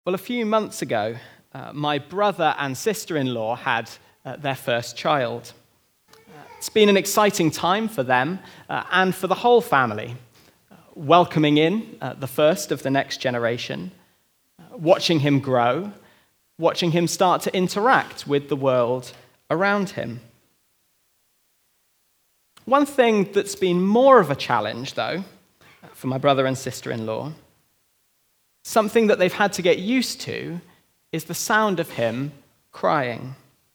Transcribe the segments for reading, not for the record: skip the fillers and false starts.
Well, a few months ago, my brother and sister-in-law had their first child. It's been an exciting time for them and for the whole family, welcoming in the first of the next generation, watching him grow, watching him start to interact with the world around him. One thing that's been more of a challenge, though, for my brother and sister-in-law, something that they've had to get used to, is the sound of him crying.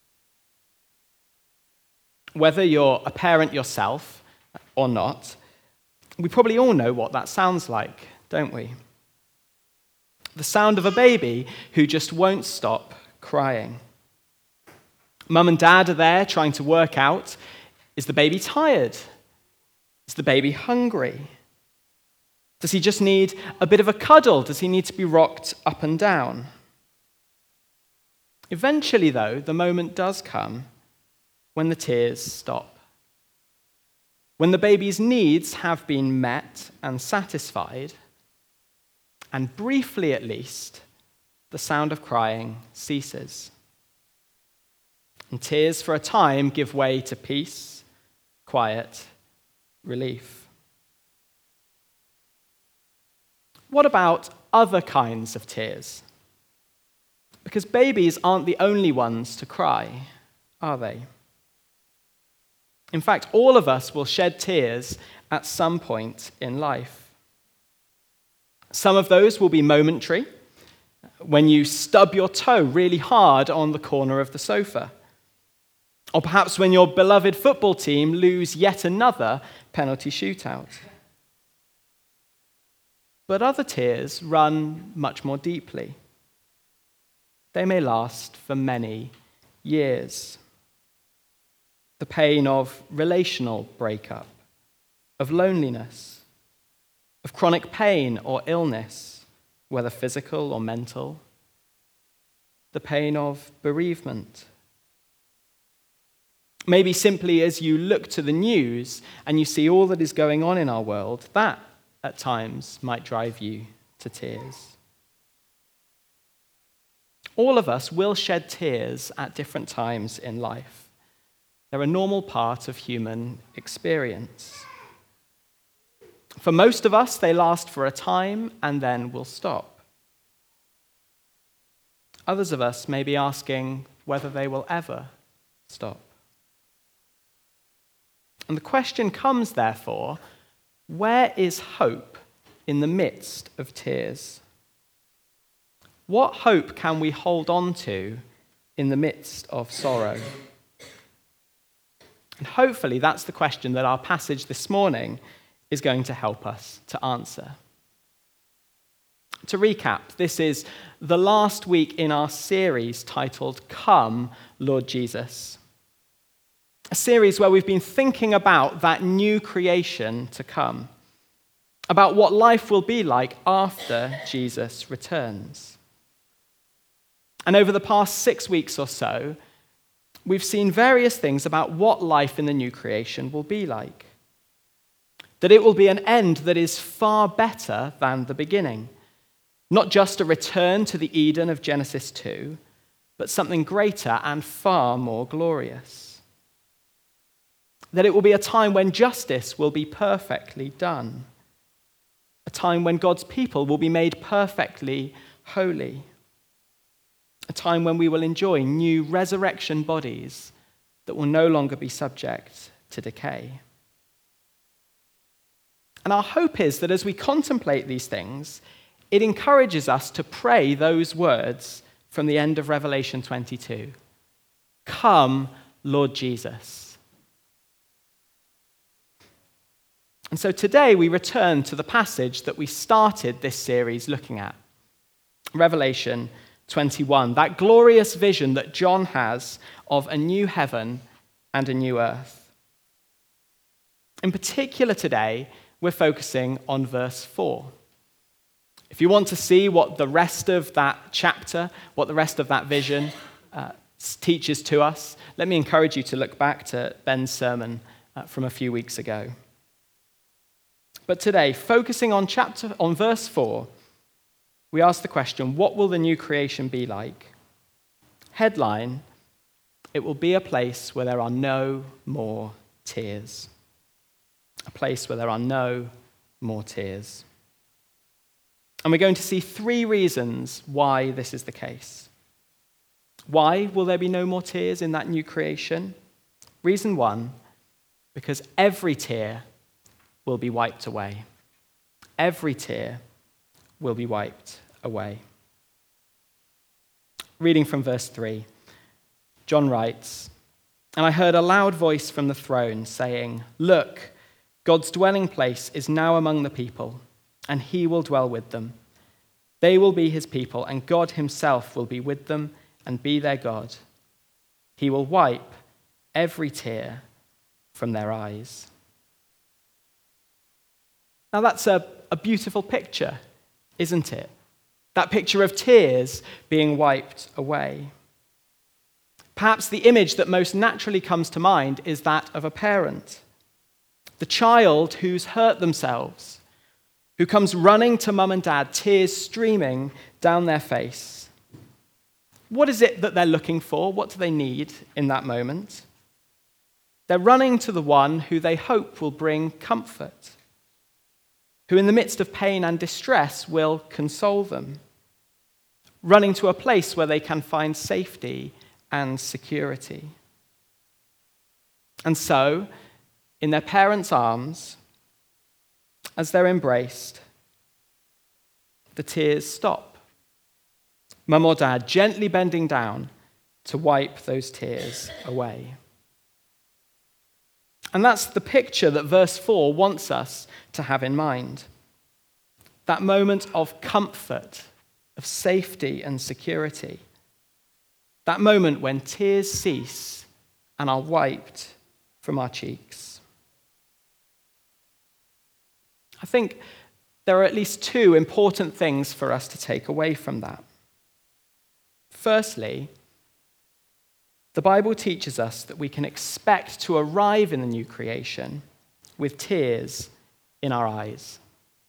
Whether you're a parent yourself or not, we probably all know what that sounds like, don't we? The sound of a baby who just won't stop crying. Mum and dad are there trying to work out, is the baby tired? Is the baby hungry? Does he just need a bit of a cuddle? Does he need to be rocked up and down? Eventually, though, the moment does come when the tears stop. When the baby's needs have been met and satisfied, and briefly at least, the sound of crying ceases. And tears for a time give way to peace, quiet, relief. What about other kinds of tears? Because babies aren't the only ones to cry, are they? In fact, all of us will shed tears at some point in life. Some of those will be momentary, when you stub your toe really hard on the corner of the sofa. Or perhaps when your beloved football team lose yet another penalty shootout. But other tears run much more deeply. They may last for many years. The pain of relational breakup, of loneliness, of chronic pain or illness, whether physical or mental. The pain of bereavement. Maybe simply as you look to the news and you see all that is going on in our world, that at times might drive you to tears. All of us will shed tears at different times in life. They're a normal part of human experience. For most of us, they last for a time and then will stop. Others of us may be asking whether they will ever stop. And the question comes, therefore, where is hope in the midst of tears? What hope can we hold on to in the midst of sorrow? And hopefully that's the question that our passage this morning is going to help us to answer. To recap, this is the last week in our series titled Come, Lord Jesus. A series where we've been thinking about that new creation to come, about what life will be like after Jesus returns. And over the past 6 weeks or so, we've seen various things about what life in the new creation will be like. That it will be an end that is far better than the beginning. Not just a return to the Eden of Genesis 2, but something greater and far more glorious. That it will be a time when justice will be perfectly done. A time when God's people will be made perfectly holy. A time when we will enjoy new resurrection bodies that will no longer be subject to decay. And our hope is that as we contemplate these things, it encourages us to pray those words from the end of Revelation 22. Come, Lord Jesus. And so today we return to the passage that we started this series looking at. Revelation 21, that glorious vision that John has of a new heaven and a new earth. In particular today, we're focusing on verse 4. If you want to see what the rest of that chapter, what the rest of that vision teaches to us, let me encourage you to look back to Ben's sermon from a few weeks ago. But today, focusing on verse 4, we ask the question, what will the new creation be like? Headline, it will be a place where there are no more tears. A place where there are no more tears. And we're going to see 3 reasons why this is the case. Why will there be no more tears in that new creation? Reason 1, because every tear will be wiped away. Every tear will be wiped away. Reading from verse 3, John writes, "And I heard a loud voice from the throne saying, 'Look, God's dwelling place is now among the people, and he will dwell with them. They will be his people, and God himself will be with them and be their God. He will wipe every tear from their eyes.'" Now that's a beautiful picture, isn't it? That picture of tears being wiped away. Perhaps the image that most naturally comes to mind is that of a parent. The child who's hurt themselves, who comes running to mum and dad, tears streaming down their face. What is it that they're looking for? What do they need in that moment? They're running to the one who they hope will bring comfort, who in the midst of pain and distress will console them, running to a place where they can find safety and security. And so, in their parents' arms, as they're embraced, the tears stop. Mum or dad gently bending down to wipe those tears away. And that's the picture that verse 4 wants us to have in mind. That moment of comfort, of safety and security. That moment when tears cease and are wiped from our cheeks. I think there are at least 2 important things for us to take away from that. Firstly, the Bible teaches us that we can expect to arrive in the new creation with tears in our eyes.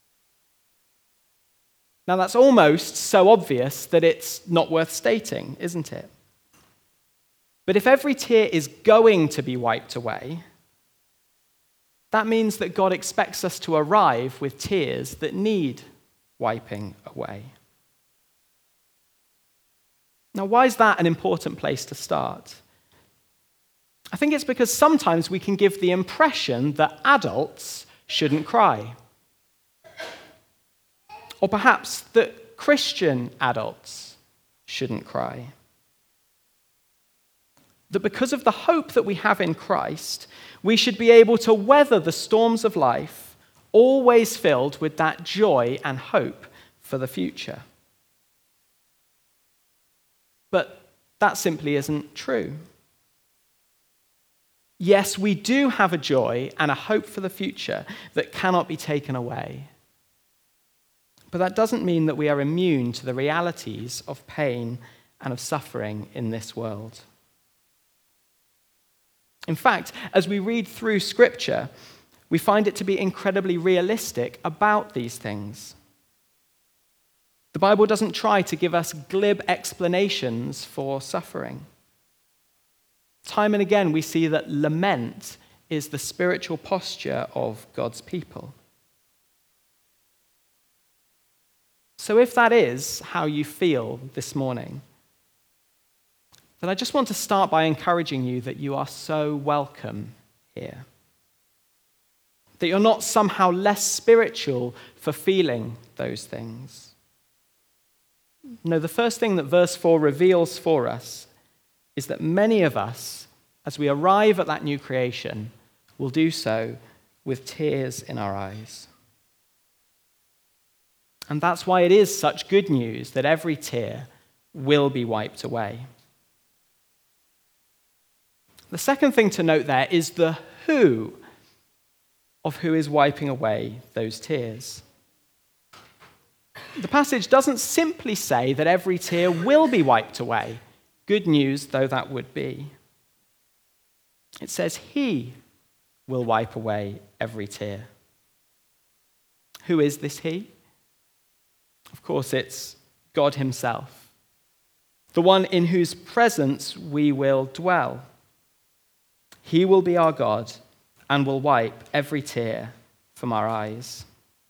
Now, that's almost so obvious that it's not worth stating, isn't it? But if every tear is going to be wiped away, that means that God expects us to arrive with tears that need wiping away. Now, why is that an important place to start? I think it's because sometimes we can give the impression that adults shouldn't cry. Or perhaps that Christian adults shouldn't cry. That because of the hope that we have in Christ, we should be able to weather the storms of life, always filled with that joy and hope for the future. But that simply isn't true. Yes, we do have a joy and a hope for the future that cannot be taken away. But that doesn't mean that we are immune to the realities of pain and of suffering in this world. In fact, as we read through Scripture, we find it to be incredibly realistic about these things. The Bible doesn't try to give us glib explanations for suffering. Time and again, we see that lament is the spiritual posture of God's people. So if that is how you feel this morning, then I just want to start by encouraging you that you are so welcome here. That you're not somehow less spiritual for feeling those things. No, the first thing that verse 4 reveals for us is that many of us, as we arrive at that new creation, will do so with tears in our eyes. And that's why it is such good news that every tear will be wiped away. The second thing to note there is the who of who is wiping away those tears. The passage doesn't simply say that every tear will be wiped away, good news though that would be. It says he will wipe away every tear. Who is this he? Of course, it's God himself, the one in whose presence we will dwell. He will be our God and will wipe every tear from our eyes.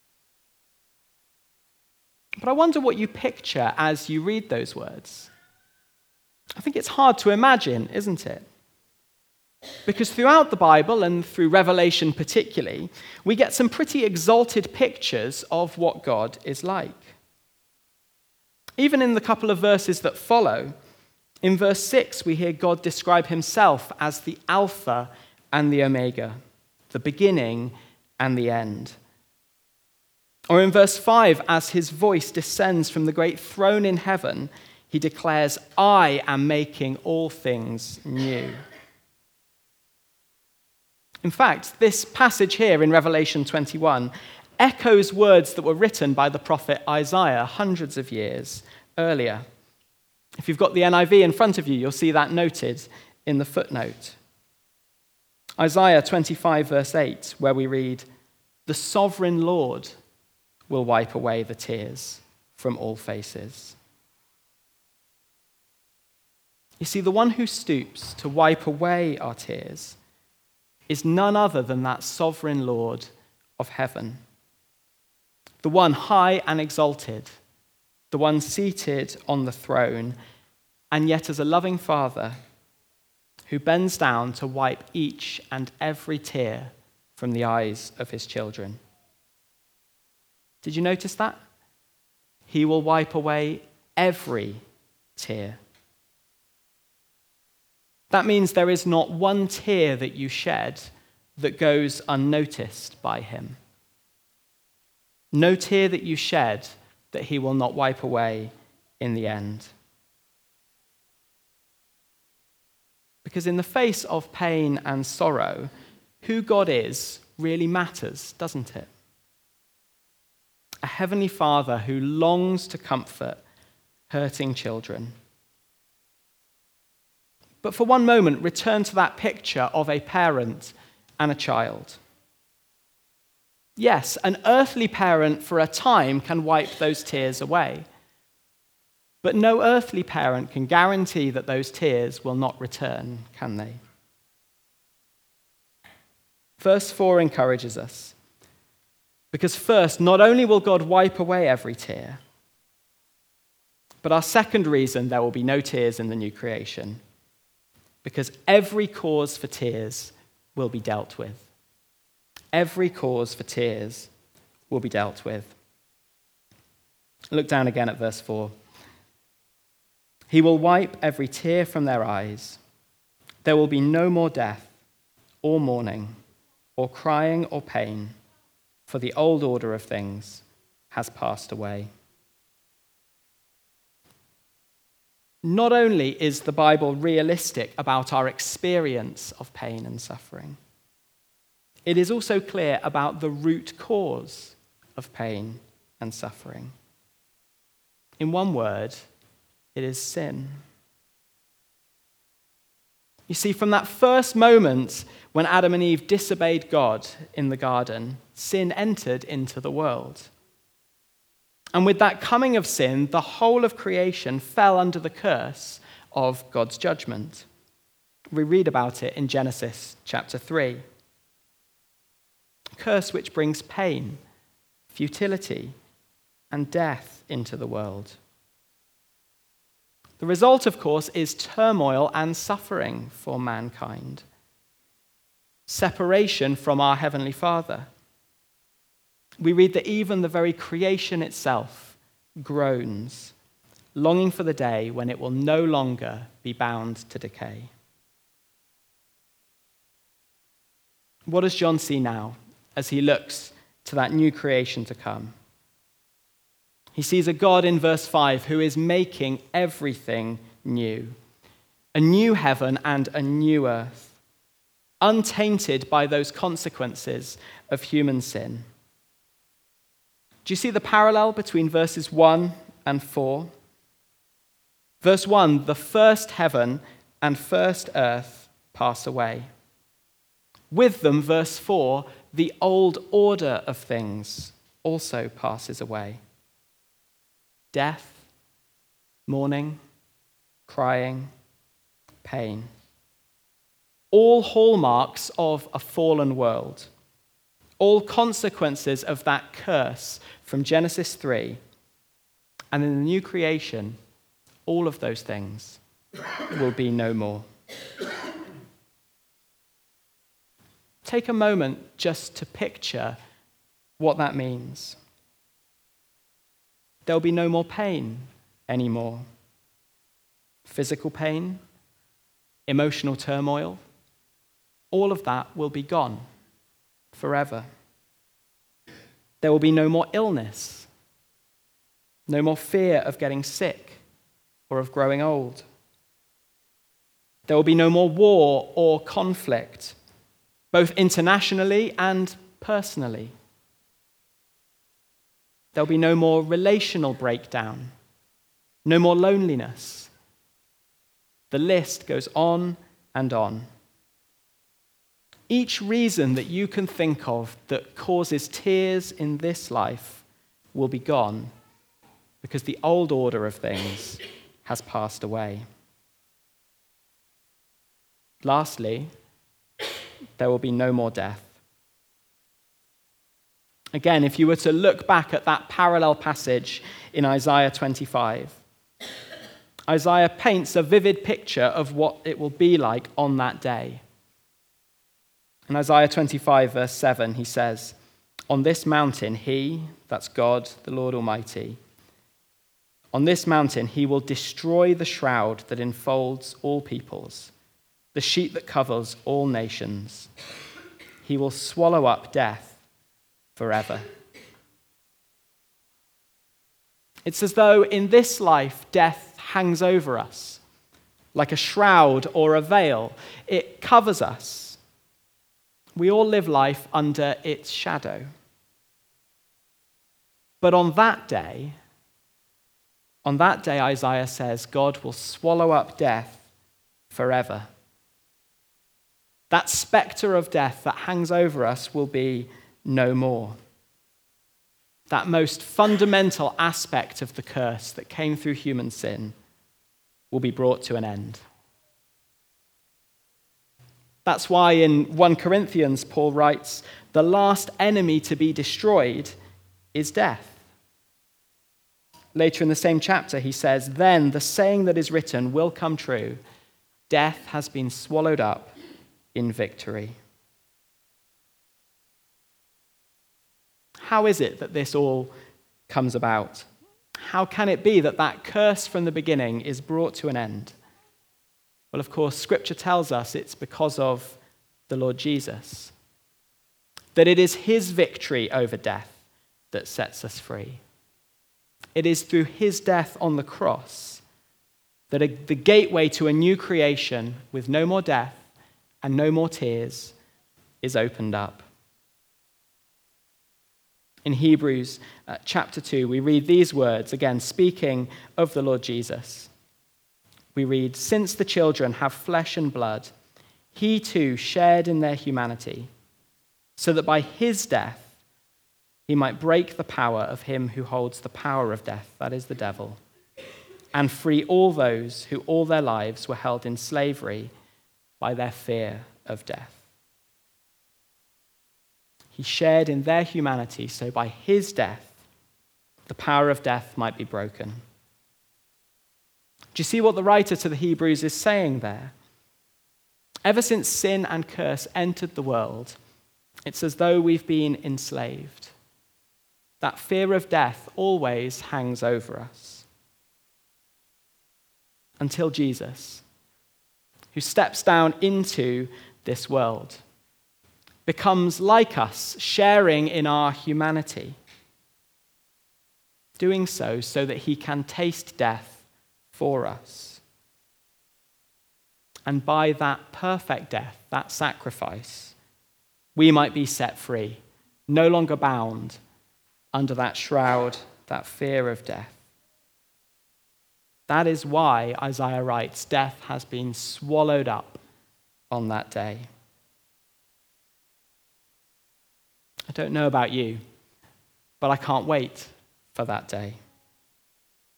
But I wonder what you picture as you read those words. I think it's hard to imagine, isn't it? Because throughout the Bible, and through Revelation particularly, we get some pretty exalted pictures of what God is like. Even in the couple of verses that follow, in verse 6, we hear God describe himself as the Alpha and the Omega, the beginning and the end. Or in verse 5, as his voice descends from the great throne in heaven, he declares, "I am making all things new." In fact, this passage here in Revelation 21 echoes words that were written by the prophet Isaiah hundreds of years earlier. If you've got the NIV in front of you, you'll see that noted in the footnote. Isaiah 25, verse 8, where we read, "The sovereign Lord will wipe away the tears from all faces." You see, the one who stoops to wipe away our tears is none other than that sovereign Lord of heaven, the one high and exalted, the one seated on the throne, and yet as a loving Father who bends down to wipe each and every tear from the eyes of his children. Did you notice that? He will wipe away every tear. That means there is not one tear that you shed that goes unnoticed by him. No tear that you shed that he will not wipe away in the end. Because in the face of pain and sorrow, who God is really matters, doesn't it? A heavenly Father who longs to comfort hurting children. But for one moment, return to that picture of a parent and a child. Yes, an earthly parent for a time can wipe those tears away. But no earthly parent can guarantee that those tears will not return, can they? Verse 4 encourages us. Because first, not only will God wipe away every tear, but our second reason there will be no tears in the new creation. Because every cause for tears will be dealt with. Every cause for tears will be dealt with. Look down again at verse 4. He will wipe every tear from their eyes. There will be no more death, or mourning, or crying, or pain, for the old order of things has passed away. Not only is the Bible realistic about our experience of pain and suffering, it is also clear about the root cause of pain and suffering. In one word, it is sin. You see, from that first moment when Adam and Eve disobeyed God in the garden, sin entered into the world. And with that coming of sin, the whole of creation fell under the curse of God's judgment. We read about it in Genesis chapter 3. A curse which brings pain, futility, and death into the world. The result, of course, is turmoil and suffering for mankind. Separation from our Heavenly Father. We read that even the very creation itself groans, longing for the day when it will no longer be bound to decay. What does John see now as he looks to that new creation to come? He sees a God in verse 5 who is making everything new. A new heaven and a new earth, untainted by those consequences of human sin. Do you see the parallel between verses 1 and 4? Verse 1, the first heaven and first earth pass away. With them, verse 4, the old order of things also passes away. death, mourning, crying, pain. All hallmarks of a fallen world. All consequences of that curse from Genesis 3. And in the new creation, all of those things will be no more. Take a moment just to picture what that means. There'll be no more pain anymore. Physical pain, emotional turmoil, all of that will be gone forever. There will be no more illness, no more fear of getting sick or of growing old. There will be no more war or conflict, both internationally and personally. There'll be no more relational breakdown, no more loneliness. The list goes on and on. Each reason that you can think of that causes tears in this life will be gone because the old order of things has passed away. Lastly, there will be no more death. Again, if you were to look back at that parallel passage in Isaiah 25, Isaiah paints a vivid picture of what it will be like on that day. In Isaiah 25, verse 7, he says, "On this mountain, he," that's God, the Lord Almighty, "on this mountain he will destroy the shroud that enfolds all peoples, the sheet that covers all nations. He will swallow up death forever." It's as though in this life, death hangs over us like a shroud or a veil. It covers us. We all live life under its shadow. But on that day, Isaiah says, God will swallow up death forever. That specter of death that hangs over us will be no more. That most fundamental aspect of the curse that came through human sin will be brought to an end. That's why in 1 Corinthians, Paul writes, the last enemy to be destroyed is death. Later in the same chapter, he says, "Then the saying that is written will come true. Death has been swallowed up in victory." How is it that this all comes about? How can it be that that curse from the beginning is brought to an end? Well, of course, Scripture tells us it's because of the Lord Jesus. That it is his victory over death that sets us free. It is through his death on the cross that the gateway to a new creation with no more death and no more tears is opened up. In Hebrews chapter 2, we read these words, again, speaking of the Lord Jesus. We read, "Since the children have flesh and blood, he too shared in their humanity, so that by his death he might break the power of him who holds the power of death, that is the devil, and free all those who all their lives were held in slavery by their fear of death." He shared in their humanity, so by his death, the power of death might be broken. Do you see what the writer to the Hebrews is saying there? Ever since sin and curse entered the world, it's as though we've been enslaved. That fear of death always hangs over us. Until Jesus, who steps down into this world, becomes like us, sharing in our humanity, doing so that he can taste death for us. And by that perfect death, that sacrifice, we might be set free, no longer bound under that shroud, that fear of death. That is why Isaiah writes, death has been swallowed up on that day. I don't know about you, but I can't wait for that day.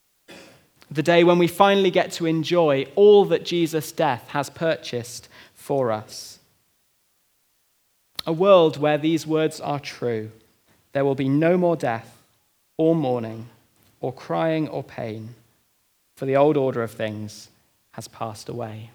The day when we finally get to enjoy all that Jesus' death has purchased for us. A world where these words are true. There will be no more death, or mourning, or crying, or pain, for the old order of things has passed away.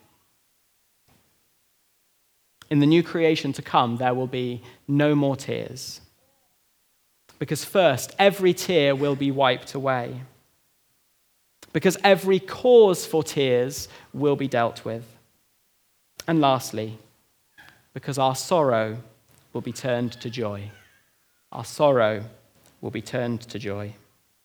In the new creation to come, there will be no more tears. Because first, every tear will be wiped away. Because every cause for tears will be dealt with. And lastly, because our sorrow will be turned to joy. Our sorrow will be turned to joy.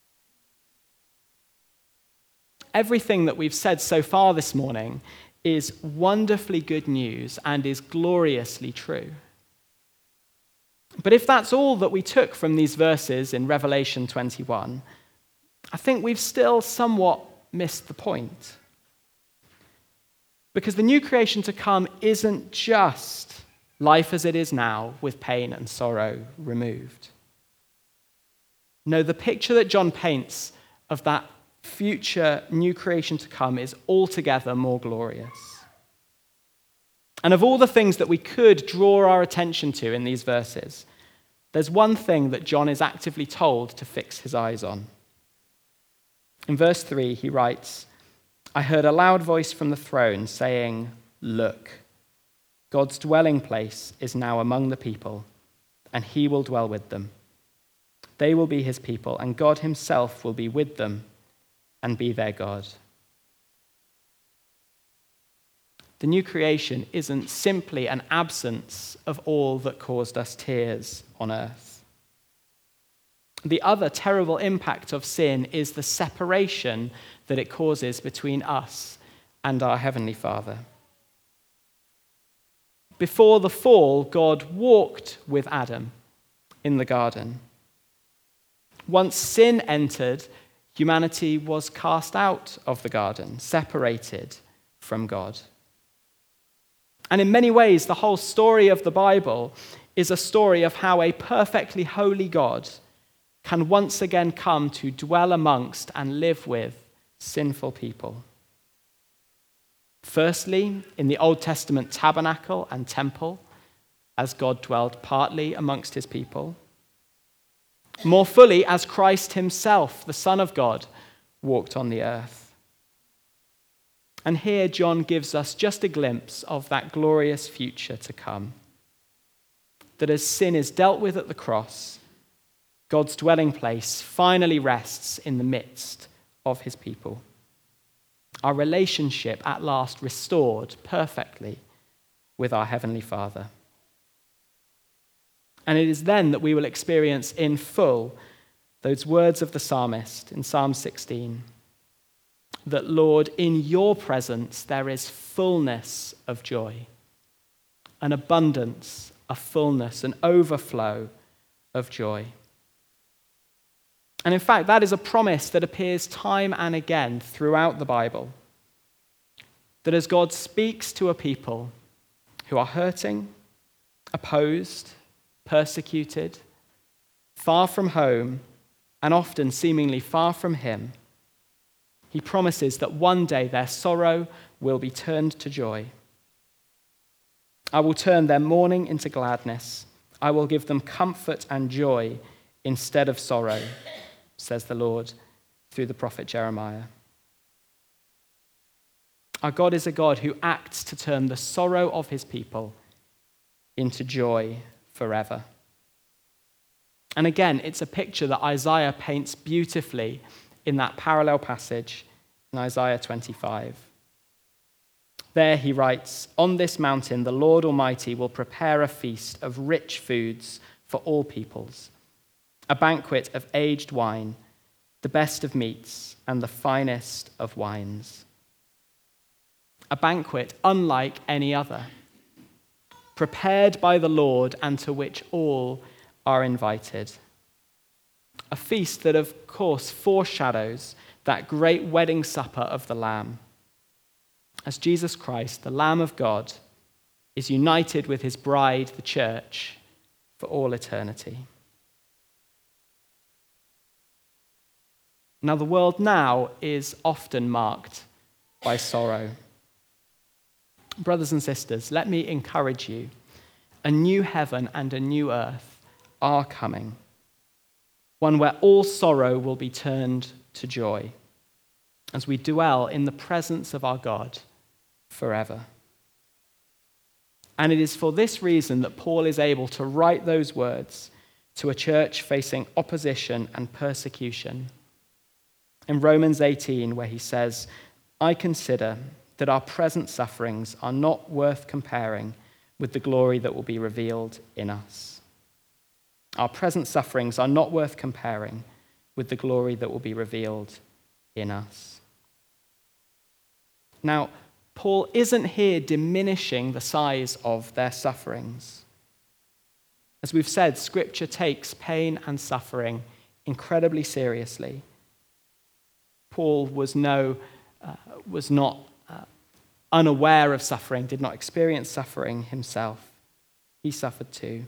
Everything that we've said so far this morning is wonderfully good news and is gloriously true. But if that's all that we took from these verses in Revelation 21, I think we've still somewhat missed the point. Because the new creation to come isn't just life as it is now with pain and sorrow removed. No, the picture that John paints of that future new creation to come is altogether more glorious. And of all the things that we could draw our attention to in these verses, there's one thing that John is actively told to fix his eyes on. In verse 3, he writes, "I heard a loud voice from the throne saying, 'Look, God's dwelling place is now among the people, and he will dwell with them. They will be his people, and God himself will be with them and be their God.'" The new creation isn't simply an absence of all that caused us tears on earth. The other terrible impact of sin is the separation that it causes between us and our Heavenly Father. Before the fall, God walked with Adam in the garden. Once sin entered, humanity was cast out of the garden, separated from God. And in many ways, the whole story of the Bible is a story of how a perfectly holy God can once again come to dwell amongst and live with sinful people. Firstly, in the Old Testament tabernacle and temple, as God dwelled partly amongst his people. More fully, as Christ himself, the Son of God, walked on the earth. And here John gives us just a glimpse of that glorious future to come. That as sin is dealt with at the cross, God's dwelling place finally rests in the midst of his people. Our relationship at last restored perfectly with our Heavenly Father. And it is then that we will experience in full those words of the psalmist in Psalm 16, that, "Lord, in your presence there is fullness of joy, an abundance, a fullness, an overflow of joy." And in fact, that is a promise that appears time and again throughout the Bible. That as God speaks to a people who are hurting, opposed, persecuted, far from home, and often seemingly far from him, he promises that one day their sorrow will be turned to joy. "I will turn their mourning into gladness. I will give them comfort and joy instead of sorrow," says the Lord through the prophet Jeremiah. Our God is a God who acts to turn the sorrow of his people into joy forever. And again, it's a picture that Isaiah paints beautifully in that parallel passage in Isaiah 25. There he writes, "On this mountain the Lord Almighty will prepare a feast of rich foods for all peoples, a banquet of aged wine, the best of meats, and the finest of wines." A banquet unlike any other, prepared by the Lord and to which all are invited. A feast that, of course, foreshadows that great wedding supper of the Lamb, as Jesus Christ, the Lamb of God, is united with his bride, the church, for all eternity. Now, the world now is often marked by sorrow. Brothers and sisters, let me encourage you. A new heaven and a new earth are coming, one where all sorrow will be turned to joy as we dwell in the presence of our God forever. And it is for this reason that Paul is able to write those words to a church facing opposition and persecution. In Romans 18, where he says, I consider that our present sufferings are not worth comparing with the glory that will be revealed in us. Our present sufferings are not worth comparing with the glory that will be revealed in us. Now, Paul isn't here diminishing the size of their sufferings. As we've said, Scripture takes pain and suffering incredibly seriously. Paul was not unaware of suffering, did not experience suffering himself. He suffered too.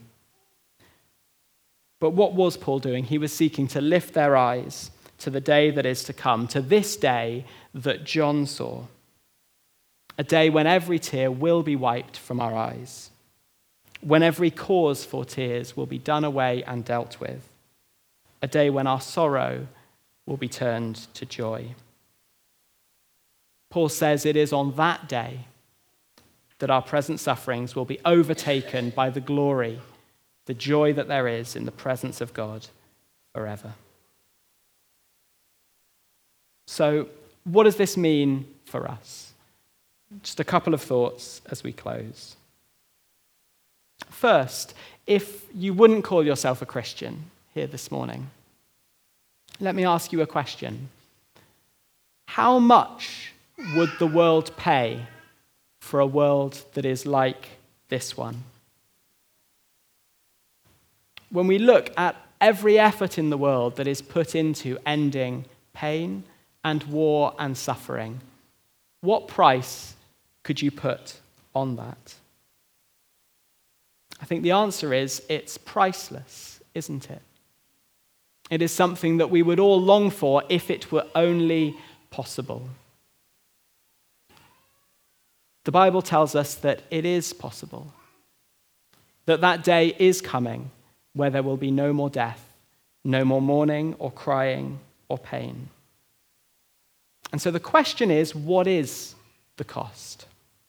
But what was Paul doing? He was seeking to lift their eyes to the day that is to come, to this day that John saw. A day when every tear will be wiped from our eyes, when every cause for tears will be done away and dealt with, a day when our sorrow will be turned to joy. Paul says it is on that day that our present sufferings will be overtaken by the glory, the joy that there is in the presence of God forever. So, what does this mean for us? Just a couple of thoughts as we close. First, if you wouldn't call yourself a Christian here this morning, let me ask you a question. How much would the world pay for a world that is like this one? When we look at every effort in the world that is put into ending pain and war and suffering, what price could you put on that? I think the answer is it's priceless, isn't it? It is something that we would all long for if it were only possible. The Bible tells us that it is possible, that day is coming where there will be no more death, no more mourning or crying or pain. And so the question is, what is the cost?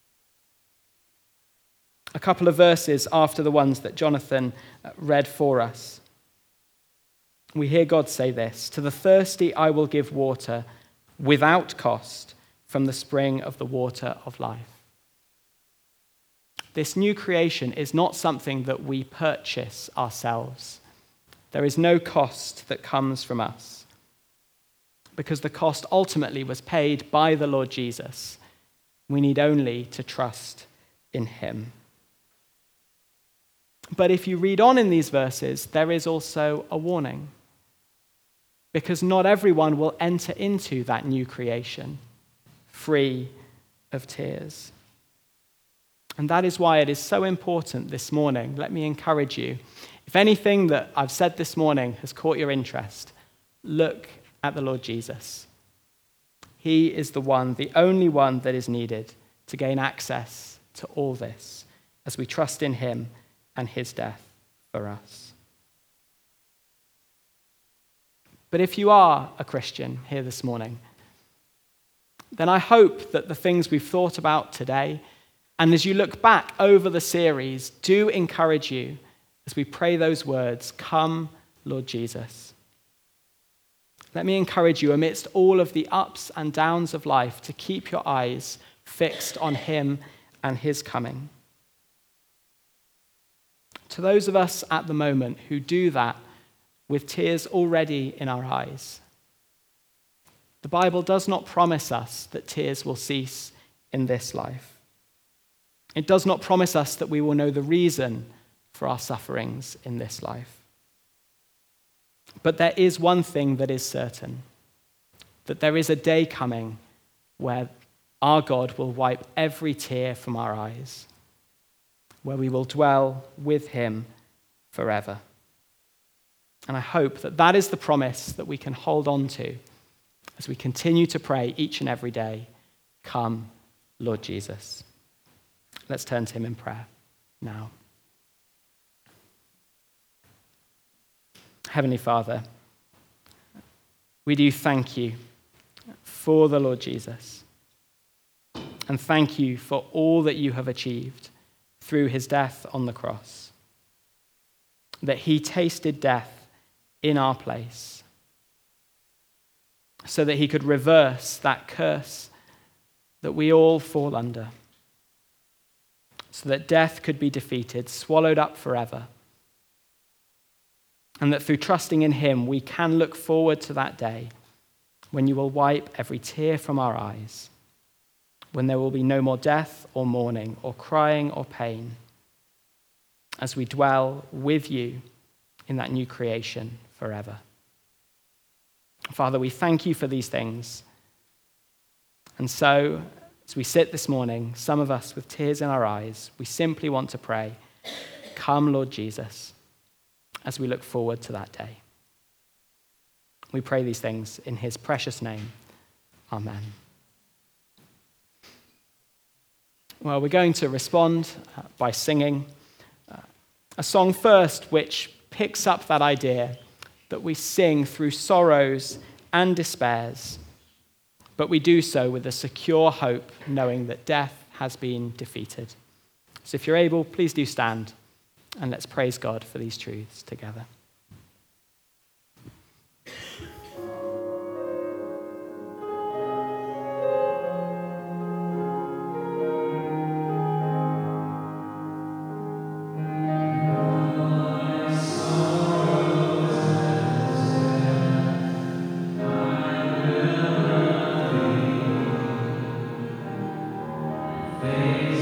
A couple of verses after the ones that Jonathan read for us, we hear God say this, "To the thirsty I will give water without cost from the spring of the water of life." This new creation is not something that we purchase ourselves. There is no cost that comes from us, because the cost ultimately was paid by the Lord Jesus. We need only to trust in him. But if you read on in these verses, there is also a warning, because not everyone will enter into that new creation free of tears. And that is why it is so important this morning. Let me encourage you. If anything that I've said this morning has caught your interest, look at the Lord Jesus. He is the one, the only one that is needed to gain access to all this as we trust in him and his death for us. But if you are a Christian here this morning, then I hope that the things we've thought about today, and as you look back over the series, do encourage you as we pray those words, "Come, Lord Jesus." Let me encourage you amidst all of the ups and downs of life to keep your eyes fixed on him and his coming. To those of us at the moment who do that with tears already in our eyes, the Bible does not promise us that tears will cease in this life. It does not promise us that we will know the reason for our sufferings in this life. But there is one thing that is certain, that there is a day coming where our God will wipe every tear from our eyes, where we will dwell with him forever. And I hope that that is the promise that we can hold on to as we continue to pray each and every day, come, Lord Jesus. Let's turn to him in prayer now. Heavenly Father, we do thank you for the Lord Jesus, and thank you for all that you have achieved through his death on the cross, that he tasted death in our place so that he could reverse that curse that we all fall under, so that death could be defeated, swallowed up forever, and that through trusting in him, we can look forward to that day when you will wipe every tear from our eyes, when there will be no more death or mourning or crying or pain, as we dwell with you in that new creation forever. Father, we thank you for these things. And so, as we sit this morning, some of us with tears in our eyes, we simply want to pray, come, Lord Jesus, as we look forward to that day. We pray these things in his precious name. Amen. Well, we're going to respond by singing a song first, which picks up that idea that we sing through sorrows and despairs, but we do so with a secure hope, knowing that death has been defeated. So if you're able, please do stand, and let's praise God for these truths together. Face